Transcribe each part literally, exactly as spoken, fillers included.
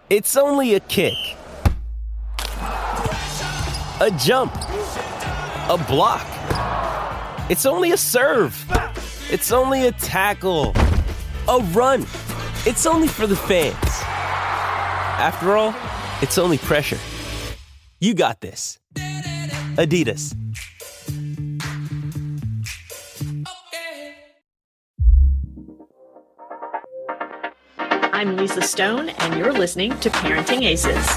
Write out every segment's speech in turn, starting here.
It's only a kick, a jump, a block. It's only a serve. It's only a tackle, a run. It's only for the fans. After all, it's only pressure. You got this. Adidas. I'm Lisa Stone, and you're listening to Parenting Aces.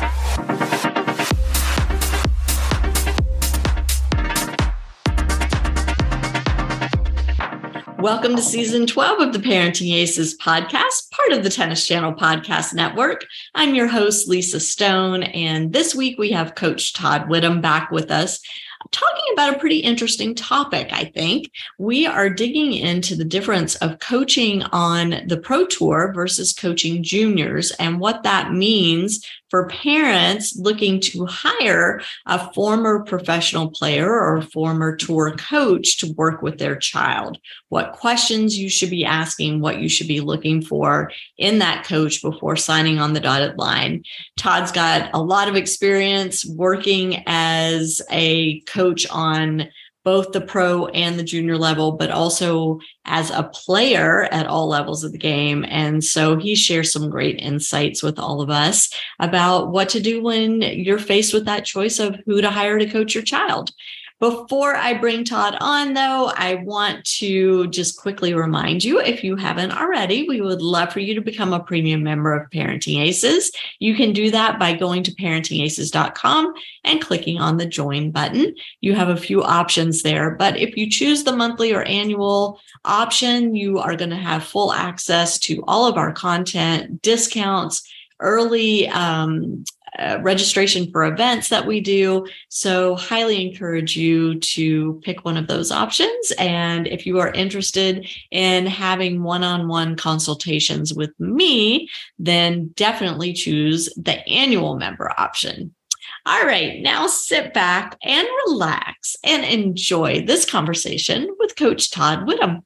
Welcome to season twelve of the Parenting Aces podcast, part of the Tennis Channel Podcast Network. I'm your host, Lisa Stone, and this week we have Coach Todd Whittam back with us, talking about a pretty interesting topic, I think. We are digging into the difference of coaching on the Pro Tour versus coaching juniors and what that means for parents looking to hire a former professional player or a former tour coach to work with their child. What questions you should be asking, what you should be looking for in that coach before signing on the dotted line. Todd's got a lot of experience working as a coach on both the pro and the junior level, but also as a player at all levels of the game. And so he shares some great insights with all of us about what to do when you're faced with that choice of who to hire to coach your child. Before I bring Todd on, though, I want to just quickly remind you, if you haven't already, we would love for you to become a premium member of Parenting Aces. You can do that by going to parenting aces dot com and clicking on the join button. You have a few options there, but if you choose the monthly or annual option, you are going to have full access to all of our content, discounts, early um, Uh, registration for events that we do. So highly encourage you to pick one of those options. And if you are interested in having one-on-one consultations with me, then definitely choose the annual member option. All right, now sit back and relax and enjoy this conversation with Coach Todd Whittam.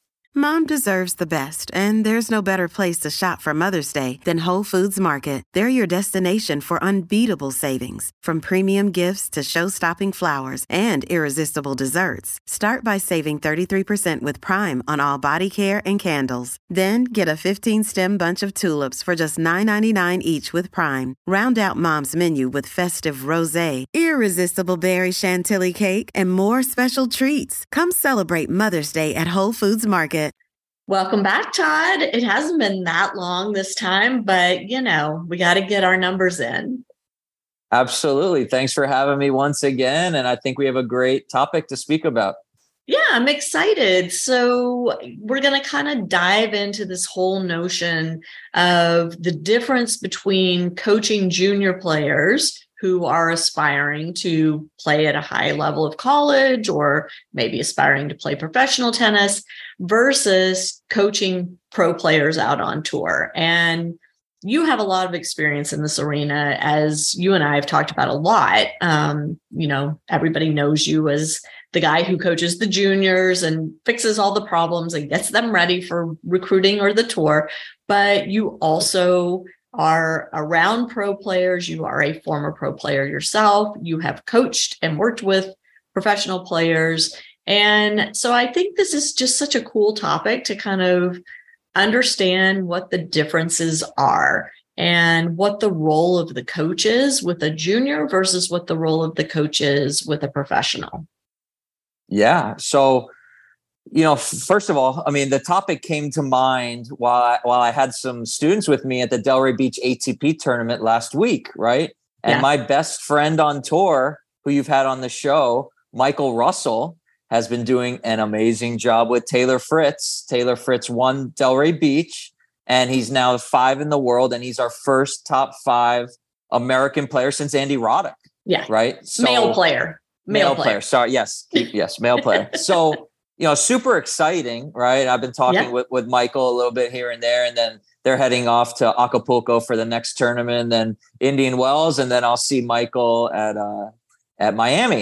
Mom deserves the best, and there's no better place to shop for Mother's Day than Whole Foods Market. They're your destination for unbeatable savings, from premium gifts to show-stopping flowers and irresistible desserts. Start by saving thirty-three percent with Prime on all body care and candles. Then get a fifteen-stem bunch of tulips for just nine ninety-nine each with Prime. Round out Mom's menu with festive rosé, irresistible berry chantilly cake, and more special treats. Come celebrate Mother's Day at Whole Foods Market. Welcome back, Todd. It hasn't been that long this time, but, you know, we got to get our numbers in. Absolutely. Thanks for having me once again. And I think we have a great topic to speak about. Yeah, I'm excited. So we're going to kind of dive into this whole notion of the difference between coaching junior players who are aspiring to play at a high level of college or maybe aspiring to play professional tennis versus coaching pro players out on tour. And you have a lot of experience in this arena, as you and I have talked about a lot. Um, you know, everybody knows you as the guy who coaches the juniors and fixes all the problems and gets them ready for recruiting or the tour. But you also are around pro players. You are a former pro player yourself. You have coached and worked with professional players. And so I think this is just such a cool topic to kind of understand what the differences are and what the role of the coach is with a junior versus what the role of the coach is with a professional. Yeah. So, you know, first of all, I mean, the topic came to mind while I, while I had some students with me at the Delray Beach A T P tournament last week, right? And yeah. My best friend on tour, who you've had on the show, Michael Russell, has been doing an amazing job with Taylor Fritz. Taylor Fritz won Delray Beach, and he's now five in the world, and he's our first top five American player since Andy Roddick. Yeah. Right? So, male player. Male, male player. player. Sorry. Yes. Yes. Male player. So, you know, super exciting, right? I've been talking yeah. with, with Michael a little bit here and there, and then they're heading off to Acapulco for the next tournament, then Indian Wells, and then I'll see Michael at uh, at Miami.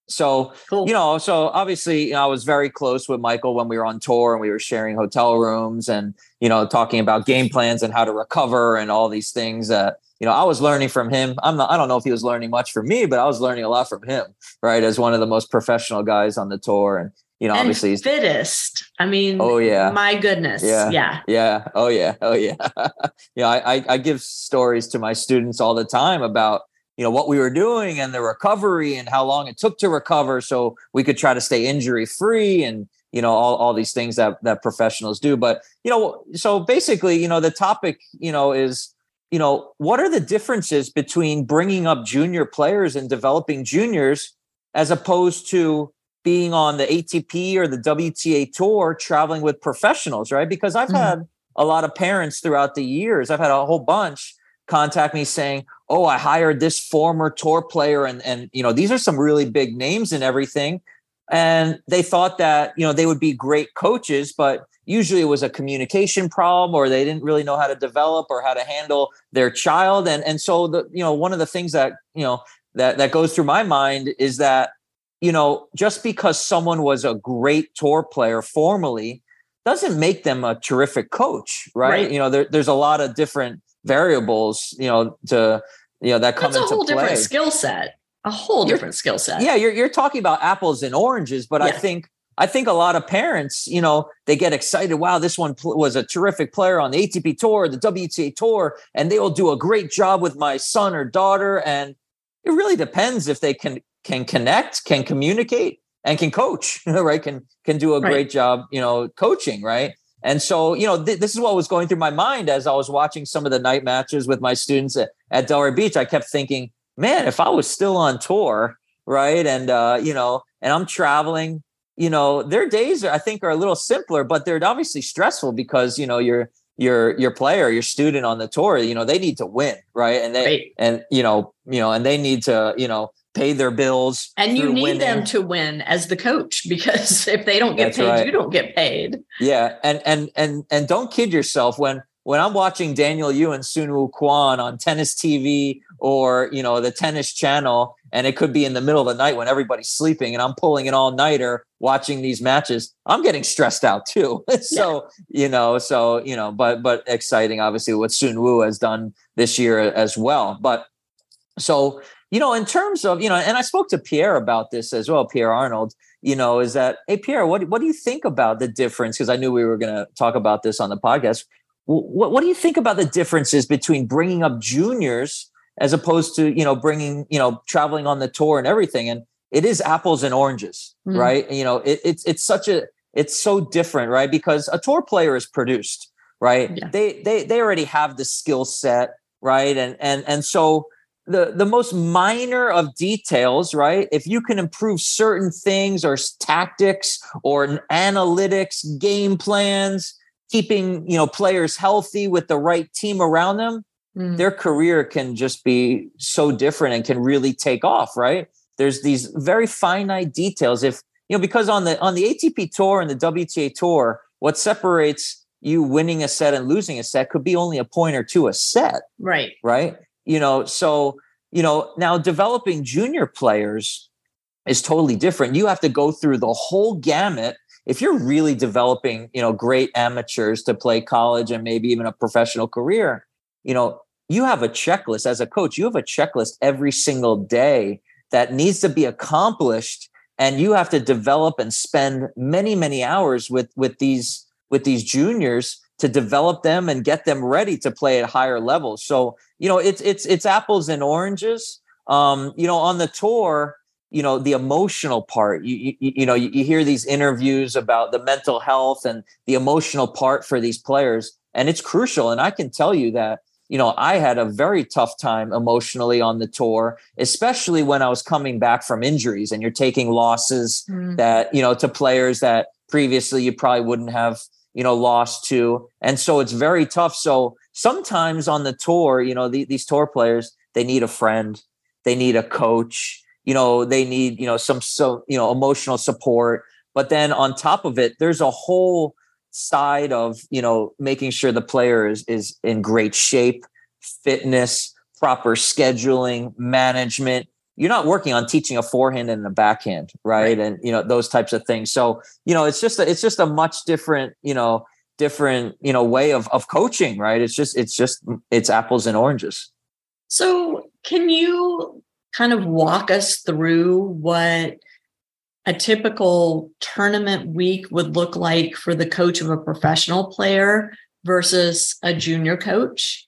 So, cool. you know, so obviously, you know, I was very close with Michael when we were on tour and we were sharing hotel rooms and, you know, talking about game plans and how to recover and all these things that, you know, I was learning from him. I'm not, I don't know if he was learning much from me, but I was learning a lot from him, right? As one of the most professional guys on the tour. And, you know, and obviously he's fittest. I mean, oh yeah, my goodness. Yeah. Yeah. Yeah. Oh yeah. Oh yeah. you know, I, I, I give stories to my students all the time about, you know, what we were doing and the recovery and how long it took to recover so we could try to stay injury free and, you know, all, all these things that, that professionals do. But, you know, so basically, you know, the topic, you know, is, you know, what are the differences between bringing up junior players and developing juniors as opposed to being on the A T P or the W T A tour, traveling with professionals, right? Because I've mm-hmm. had a lot of parents throughout the years, I've had a whole bunch contact me saying, oh, I hired this former tour player and, and, you know, these are some really big names and everything. And they thought that, you know, they would be great coaches, but usually it was a communication problem or they didn't really know how to develop or how to handle their child. And, and so the, you know, one of the things that, you know, that, that goes through my mind is that, you know, just because someone was a great tour player formally doesn't make them a terrific coach, right? right. You know, there, there's a lot of different variables, you know, to, you know, that come into play. It's a whole different skill set, a whole you're, different skill set. Yeah. You're, you're talking about apples and oranges, but yeah. I think, I think a lot of parents, you know, they get excited. Wow, this one pl- was a terrific player on the A T P tour, the W T A tour, and they will do a great job with my son or daughter. And it really depends if they can, can connect, can communicate and can coach, right? Can, can do a right. great job, you know, coaching. Right. And so, you know, th- this is what was going through my mind as I was watching some of the night matches with my students at, at Delray Beach. I kept thinking, man, if I was still on tour, right. And, uh, you know, and I'm traveling, you know, their days are, I think are a little simpler, but they're obviously stressful because, you know, your, your, your player, your student on the tour, you know, they need to win. Right. And they, right. and, you know, you know, and they need to, you know, pay their bills. And you need winning. them to win as the coach, because if they don't get That's paid, right. you don't get paid. Yeah. And, and, and, and don't kid yourself when, when I'm watching Daniel Yu and Soonwoo Kwon on Tennis T V or, you know, the Tennis Channel, and it could be in the middle of the night when everybody's sleeping and I'm pulling an all nighter watching these matches, I'm getting stressed out too. so, yeah. you know, so, you know, but, but exciting, obviously what Soonwoo has done this year as well. But so, you know, in terms of, you know, and I spoke to Pierre about this as well, Pierre Arnold, you know, is that, hey, Pierre, what, what do you think about the difference? Because I knew we were going to talk about this on the podcast. What, what do you think about the differences between bringing up juniors as opposed to, you know, bringing, you know, traveling on the tour and everything? And it is apples and oranges, mm. right? You know, it, it's, it's such a, it's so different, right? Because a tour player is produced, right? Yeah. They, they, they already have the skill set, right? And, and, and so, The, the most minor of details, right? If you can improve certain things or tactics or analytics, game plans, keeping, you know, players healthy with the right team around them, mm. their career can just be so different and can really take off, right? There's these very finite details. If, you know, because on the, on the A T P tour and the W T A tour, what separates you winning a set and losing a set could be only a point or two a set. Right. Right. You know, so, you know, now developing junior players is totally different. You have to go through the whole gamut. If you're really developing, you know, great amateurs to play college and maybe even a professional career, you know, you have a checklist as a coach. You have a checklist every single day that needs to be accomplished. And you have to develop and spend many, many hours with, with these, with these juniors to develop them and get them ready to play at higher levels. So, you know, it's, it's, it's apples and oranges. Um, you know, on the tour, you know, the emotional part, you, you, you know, you, you hear these interviews about the mental health and the emotional part for these players, and it's crucial. And I can tell you that, you know, I had a very tough time emotionally on the tour, especially when I was coming back from injuries and you're taking losses mm. that, you know, to players that previously you probably wouldn't have, you know, lost to. And so it's very tough. So sometimes on the tour, you know, the, these tour players, they need a friend, they need a coach, you know, they need, you know, some, so, you know, emotional support. But then on top of it, there's a whole side of, you know, making sure the player is, is in great shape, fitness, proper scheduling, management, you're not working on teaching a forehand and a backhand, right? right? And, you know, those types of things. So, you know, it's just, a, it's just a much different, you know, different, you know, way of, of coaching, right? It's just, it's just, it's apples and oranges. So can you kind of walk us through what a typical tournament week would look like for the coach of a professional player versus a junior coach?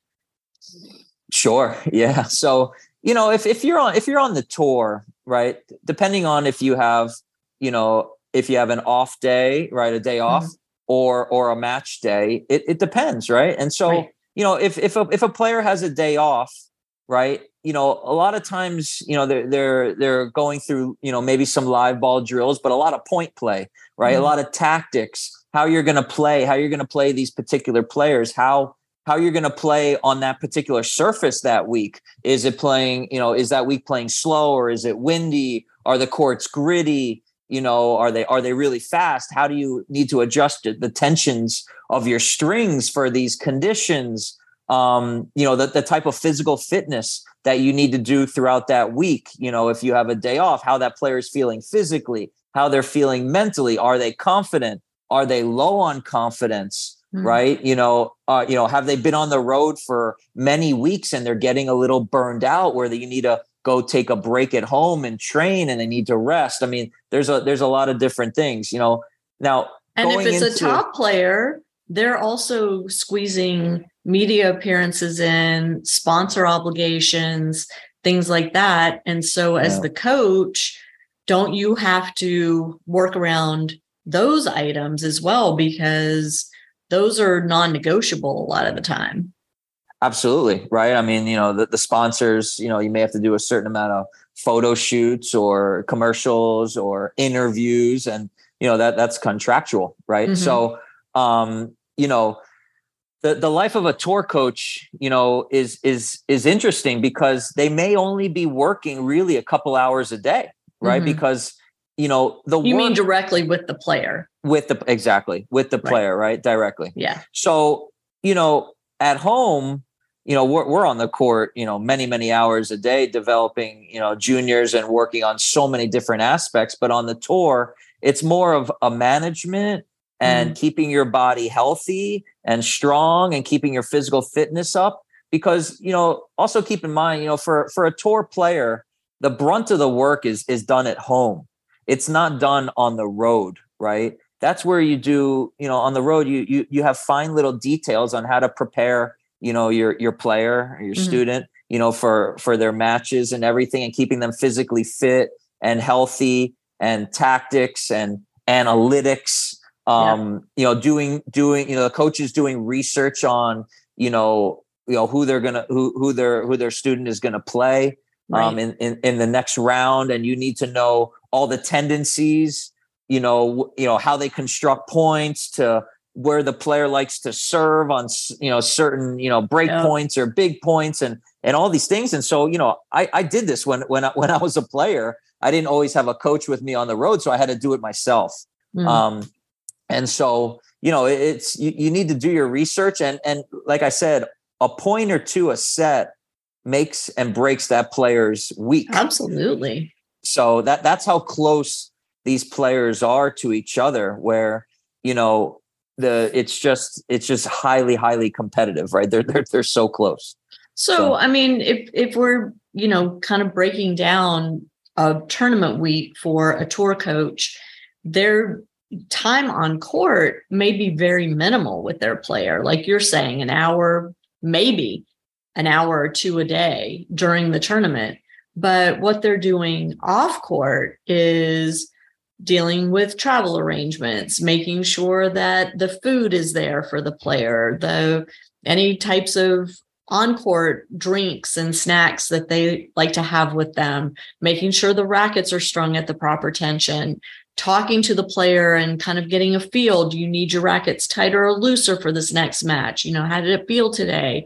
Sure. Yeah. So, you know, if, if you're on, if you're on the tour, right, depending on if you have, you know, if you have an off day, right, a day off mm-hmm. or, or a match day, it, it depends. Right. And so, right. you know, if, if, a, if a player has a day off, right, you know, a lot of times, you know, they're, they're, they're going through, you know, maybe some live ball drills, but a lot of point play, right. Mm-hmm. A lot of tactics, how you're going to play, how you're going to play these particular players, how, how you're going to play on that particular surface that week. Is it playing, you know, is that week playing slow, or is it windy? Are the courts gritty? You know, are they, are they really fast? How do you need to adjust the tensions of your strings for these conditions? Um, you know, the, the type of physical fitness that you need to do throughout that week. You know, if you have a day off, how that player is feeling physically, how they're feeling mentally. Are they confident? Are they low on confidence? Mm-hmm. Right. You know, uh, you know, have they been on the road for many weeks and they're getting a little burned out where you need to go take a break at home and train and they need to rest? I mean, there's a, there's a lot of different things, you know, now. And if it's into, a top player, they're also squeezing media appearances in, sponsor obligations, things like that. And so as yeah. the coach, don't you have to work around those items as well? Because those are non-negotiable a lot of the time. Absolutely. Right. I mean, you know, the, the sponsors, you know, you may have to do a certain amount of photo shoots or commercials or interviews, and, you know, that that's contractual. Right. Mm-hmm. So, um, you know, the, the life of a tour coach, you know, is, is, is interesting because they may only be working really a couple hours a day. Right. Mm-hmm. Because, you know, the you work, mean directly with the player. With the exactly with the player, right. right? Directly. Yeah. So, you know, at home, you know, we're we're on the court, you know, many, many hours a day developing, you know, juniors and working on so many different aspects. But on the tour, it's more of a management and mm. keeping your body healthy and strong and keeping your physical fitness up. Because, you know, also keep in mind, you know, for for a tour player, the brunt of the work is is done at home. It's not done on the road, right? That's where you do, you know, on the road, you you you have fine little details on how to prepare, you know, your your player or your mm-hmm. student, you know, for for their matches and everything, and keeping them physically fit and healthy, and tactics and analytics. Um, yeah. you know, doing doing, you know, the coach is doing research on, you know, you know who they're gonna who who their who their student is gonna play right. um in, in in the next round, and you need to know all the tendencies. You know, you know how they construct points, to where the player likes to serve on, you know, certain, you know, break yeah. points or big points, and and all these things. And so, you know, I, I did this when when I, when I was a player. I didn't always have a coach with me on the road, so I had to do it myself. Mm. Um, and so, you know, it's you, you need to do your research, and and like I said, a point or two a set makes and breaks that player's week. Absolutely. So that that's how close these players are to each other, where, you know, the, it's just, it's just highly, highly competitive, right? They're, they're, they're so close. So, so, I mean, if, if we're, you know, kind of breaking down a tournament week for a tour coach, their time on court may be very minimal with their player. Like you're saying, an hour, maybe an hour or two a day during the tournament. But what they're doing off court is dealing with travel arrangements, making sure that the food is there for the player, the any types of on-court drinks and snacks that they like to have with them, making sure the rackets are strung at the proper tension, talking to the player and kind of getting a feel. Do you need your rackets tighter or looser for this next match? You know, how did it feel today?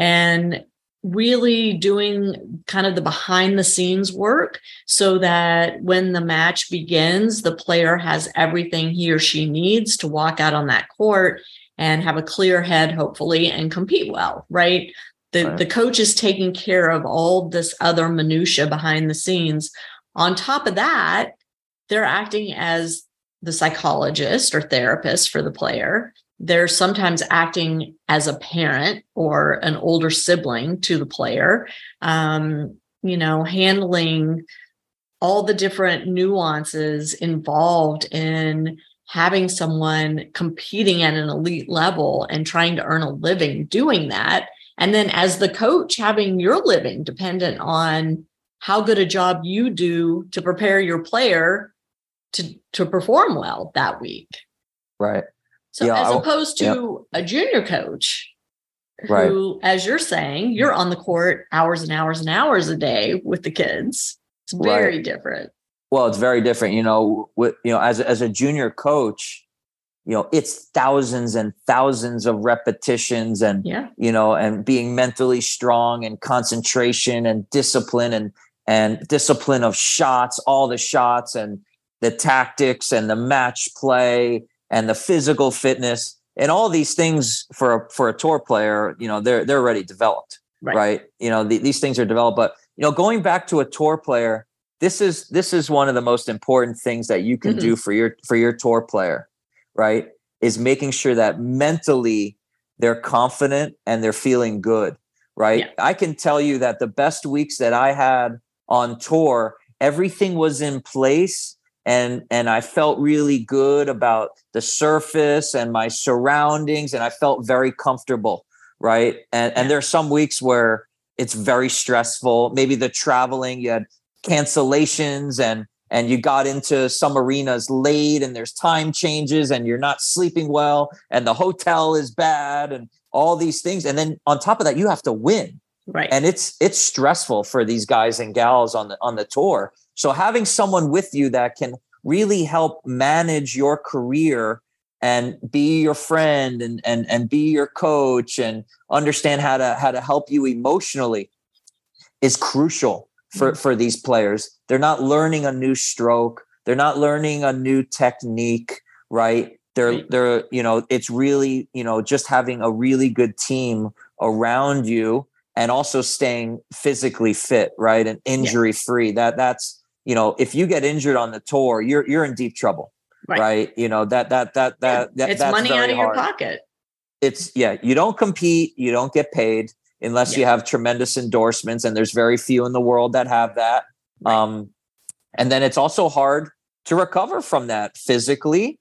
And really doing kind of the behind the scenes work so that when the match begins, the player has everything he or she needs to walk out on that court and have a clear head, hopefully, and compete well, right? The, right. the coach is taking care of all this other minutia behind the scenes. On top of that, they're acting as the psychologist or therapist for the player. They're sometimes acting as a parent or an older sibling to the player, um, you know, handling all the different nuances involved in having someone competing at an elite level and trying to earn a living doing that. And then as the coach, having your living dependent on how good a job you do to prepare your player to, to perform well that week. Right. So yeah, as I, opposed to yeah. a junior coach right. who, as you're saying, you're on the court hours and hours and hours a day with the kids. It's very right. different. Well, it's very different. You know, with, you know, as, as a junior coach, you know, it's thousands and thousands of repetitions and, yeah. you know, and being mentally strong and concentration and discipline and, and discipline of shots, all the shots and the tactics and the match play and the physical fitness and all these things for a, for a tour player, you know, they're, they're already developed, right? right? You know, the, these things are developed, but, you know, going back to a tour player, this is, this is one of the most important things that you can mm-hmm. do for your, for your tour player, right? Is making sure that mentally they're confident and they're feeling good, right? Yeah. I can tell you that the best weeks that I had on tour, everything was in place. And, and I felt really good about the surface and my surroundings. And I felt very comfortable. Right. And, and there are some weeks where it's very stressful. Maybe the traveling, you had cancellations and, and you got into some arenas late and there's time changes and you're not sleeping well and the hotel is bad and all these things. And then on top of that, you have to win. Right. And it's, it's stressful for these guys and gals on the, on the tour. So having someone with you that can really help manage your career and be your friend and, and, and be your coach and understand how to, how to help you emotionally is crucial for, mm-hmm. for these players. They're not learning a new stroke. They're not learning a new technique, right? They're, right. they're, you know, it's really, you know, just having a really good team around you and also staying physically fit, right? And injury free. Yeah. That that's, you know, if you get injured on the tour, you're, you're in deep trouble, right? right? You know, that, that, that, that, yeah. that it's that's money out of hard. your pocket. It's yeah. You don't compete. You don't get paid unless yeah. you have tremendous endorsements. And there's very few in the world that have that. Right. Um, and then it's also hard to recover from that physically,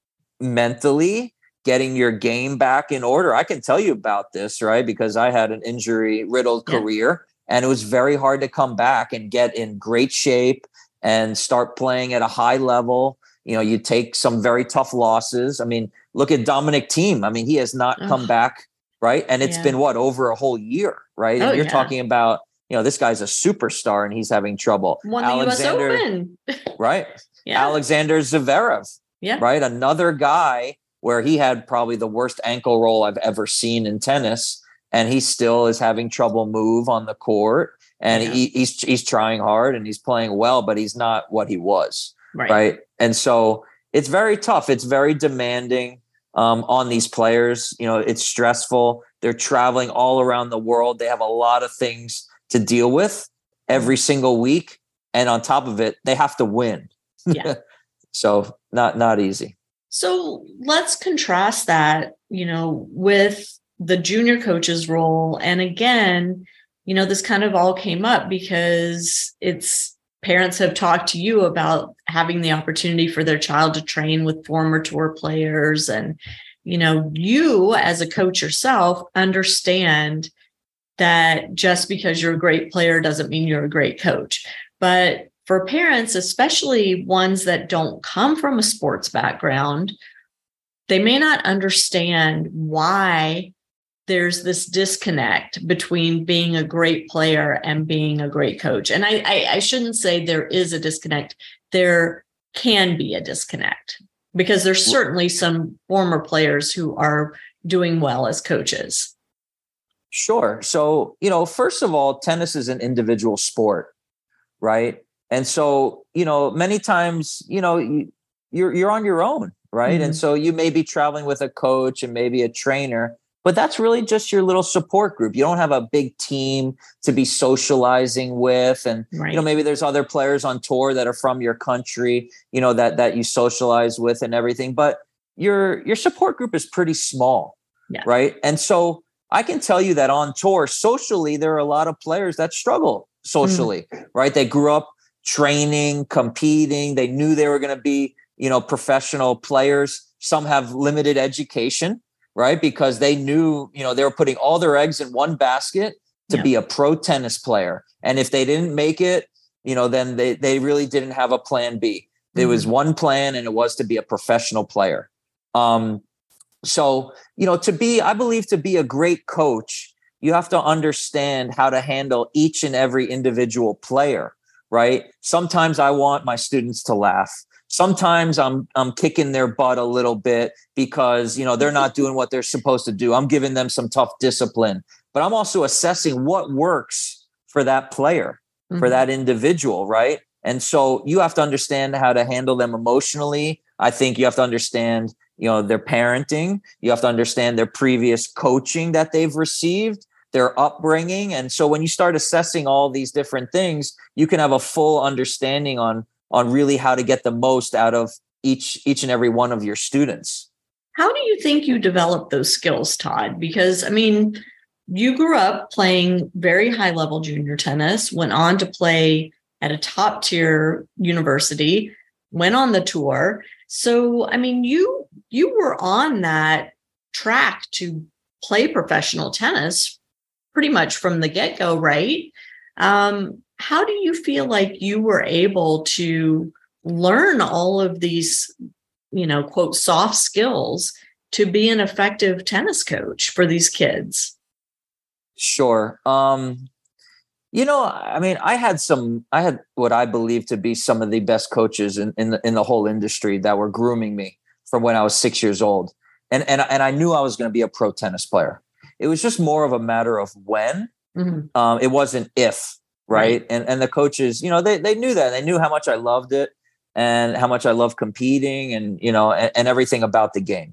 mentally, getting your game back in order. I can tell you about this, right? Because I had an injury riddled yeah. career and it was very hard to come back and get in great shape and start playing at a high level. You know, you take some very tough losses. I mean, look at Dominic Thiem. I mean, he has not Ugh. come back, right? And it's yeah. been what, over a whole year, right? Oh, and you're yeah. talking about, you know, this guy's a superstar and he's having trouble. Won the Alexander, U S Open. right? Yeah. Alexander Zverev, yeah. right? Another guy where he had probably the worst ankle roll I've ever seen in tennis. And he still is having trouble move on the court. And yeah. he, he's he's trying hard and he's playing well, but he's not what he was. Right. right? And so it's very tough. It's very demanding um, on these players. You know, it's stressful. They're traveling all around the world. They have a lot of things to deal with every single week. And on top of it, they have to win. Yeah. So not not easy. So let's contrast that, you know, with the junior coach's role. And again, you know, this kind of all came up because it's parents have talked to you about having the opportunity for their child to train with former tour players. And, you know, you as a coach yourself understand that just because you're a great player doesn't mean you're a great coach. But for parents, especially ones that don't come from a sports background, they may not understand why there's this disconnect between being a great player and being a great coach. And I, I, I shouldn't say there is a disconnect. There can be a disconnect because there's certainly some former players who are doing well as coaches. Sure. So, you know, first of all, tennis is an individual sport, right? And so, you know, many times, you know, you, you're, you're on your own, right? Mm-hmm. And so you may be traveling with a coach and maybe a trainer, but that's really just your little support group. You don't have a big team to be socializing with. And, right. you know, maybe there's other players on tour that are from your country, you know, that, that you socialize with and everything, but your, your support group is pretty small. Yeah. Right. And so I can tell you that on tour, socially, there are a lot of players that struggle socially, mm-hmm. right? They grew up training, competing. They knew they were going to be, you know, professional players. Some have limited education, right? Because they knew, you know, they were putting all their eggs in one basket to yeah. be a pro tennis player. And if they didn't make it, you know, then they, they really didn't have a plan B. There mm-hmm. was one plan, and it was to be a professional player. Um, so, you know, to be, I believe to be a great coach, you have to understand how to handle each and every individual player, right? Sometimes I want my students to laugh. Sometimes I'm I'm kicking their butt a little bit because, you know, they're not doing what they're supposed to do. I'm giving them some tough discipline, but I'm also assessing what works for that player, mm-hmm. for that individual, right? And so you have to understand how to handle them emotionally. I think you have to understand, you know, their parenting. You have to understand their previous coaching that they've received, their upbringing. And so when you start assessing all these different things, you can have a full understanding on on really how to get the most out of each, each and every one of your students. How do you think you develop those skills, Todd? Because, I mean, you grew up playing very high level junior tennis, went on to play at a top tier university, went on the tour. So, I mean, you, you were on that track to play professional tennis pretty much from the get-go, right? Um, How do you feel like you were able to learn all of these, you know, quote, soft skills to be an effective tennis coach for these kids? Sure. Um, you know, I mean, I had some, I had what I believe to be some of the best coaches in, in the, in the whole industry that were grooming me from when I was six years old. And, and, and I knew I was going to be a pro tennis player. It was just more of a matter of when, mm-hmm. um, it wasn't if. Right. right. And and the coaches, you know, they, they knew that. They knew how much I loved it and how much I love competing and, you know, and, and everything about the game.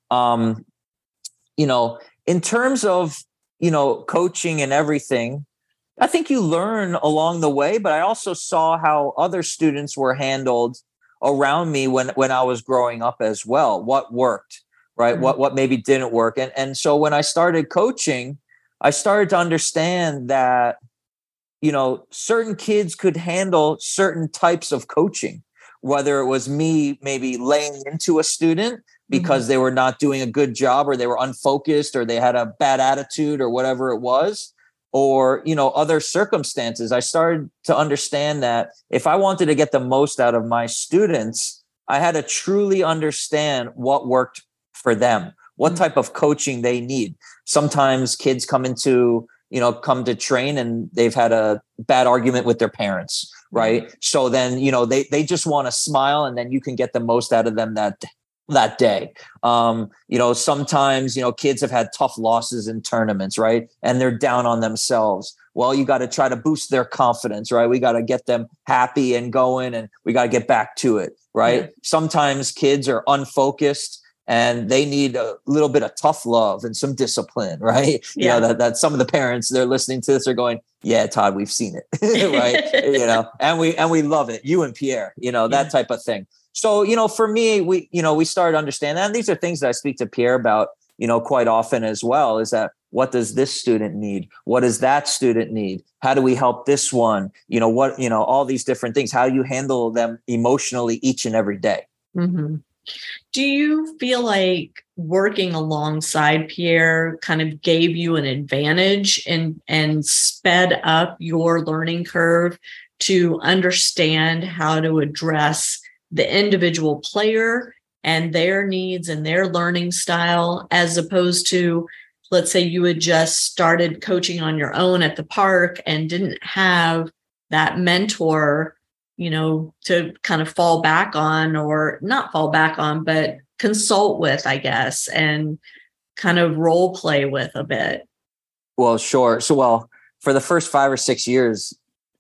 Um, you know, in terms of, you know, coaching and everything, I think you learn along the way, but I also saw how other students were handled around me when, when I was growing up as well. What worked, right? Mm-hmm. What, what maybe didn't work. And, and so when I started coaching, I started to understand that, you know, certain kids could handle certain types of coaching, whether it was me maybe laying into a student because mm-hmm. they were not doing a good job or they were unfocused or they had a bad attitude or whatever it was, or, you know, other circumstances. I started to understand that if I wanted to get the most out of my students, I had to truly understand what worked for them, what mm-hmm. type of coaching they need. Sometimes kids come into you know, come to train and they've had a bad argument with their parents, right? So then, you know, they they just want to smile and then you can get the most out of them that that day. Um, you know, sometimes, you know, kids have had tough losses in tournaments, right? And they're down on themselves. Well, you got to try to boost their confidence, right? We got to get them happy and going and we got to get back to it, right? Yeah. Sometimes kids are unfocused and they need a little bit of tough love and some discipline, right? Yeah. You know, that, that some of the parents, they're listening to this are going, yeah, Todd, we've seen it, right? You know, and we, and we love it. You and Pierre, you know, that yeah. type of thing. So, you know, for me, we, you know, we started to understand that. And these are things that I speak to Pierre about, you know, quite often as well, is that what does this student need? What does that student need? How do we help this one? You know, what, you know, all these different things, how do you handle them emotionally each and every day? Mm-hmm. Do you feel like working alongside Pierre kind of gave you an advantage and, and sped up your learning curve to understand how to address the individual player and their needs and their learning style, as opposed to, let's say you had just started coaching on your own at the park and didn't have that mentor, you know, to kind of fall back on, or not fall back on, but consult with, I guess, and kind of role play with a bit? Well, sure. So, well, for the first five or six years,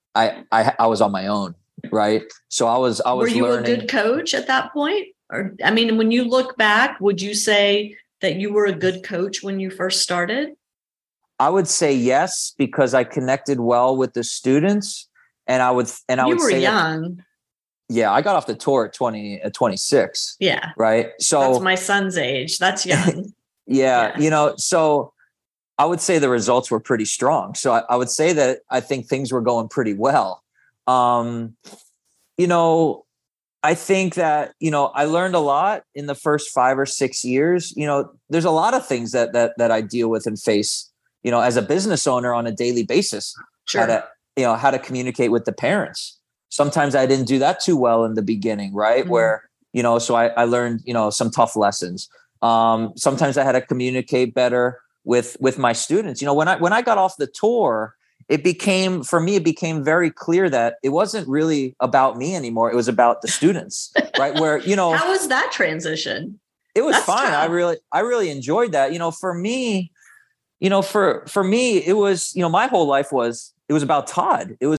I I, I was on my own, right? So I was I was Were you learning. a good coach at that point? Or, I mean, when you look back, would you say that you were a good coach when you first started? I would say yes, because I connected well with the students, and I would and I you would were say young. That, yeah, I got off the tour at twenty at twenty-six. Yeah. Right. So that's my son's age. That's young. yeah, yeah. You know, so I would say the results were pretty strong. So I, I would say that I think things were going pretty well. Um, you know, I think that, you know, I learned a lot in the first five or six years. You know, there's a lot of things that that that I deal with and face, you know, as a business owner on a daily basis. Sure. How to, you know, how to communicate with the parents. Sometimes I didn't do that too well in the beginning, right? Mm-hmm. Where, you know, so I, I learned, you know, some tough lessons. Um, sometimes I had to communicate better with with my students. You know, when I when I got off the tour, it became, for me, it became very clear that it wasn't really about me anymore. It was about the students, right? Where, you know, how was that transition? It was That's fine. tough. I really, I really enjoyed that. You know, for me, you know, for for me, it was, you know, my whole life was, it was about Todd. It was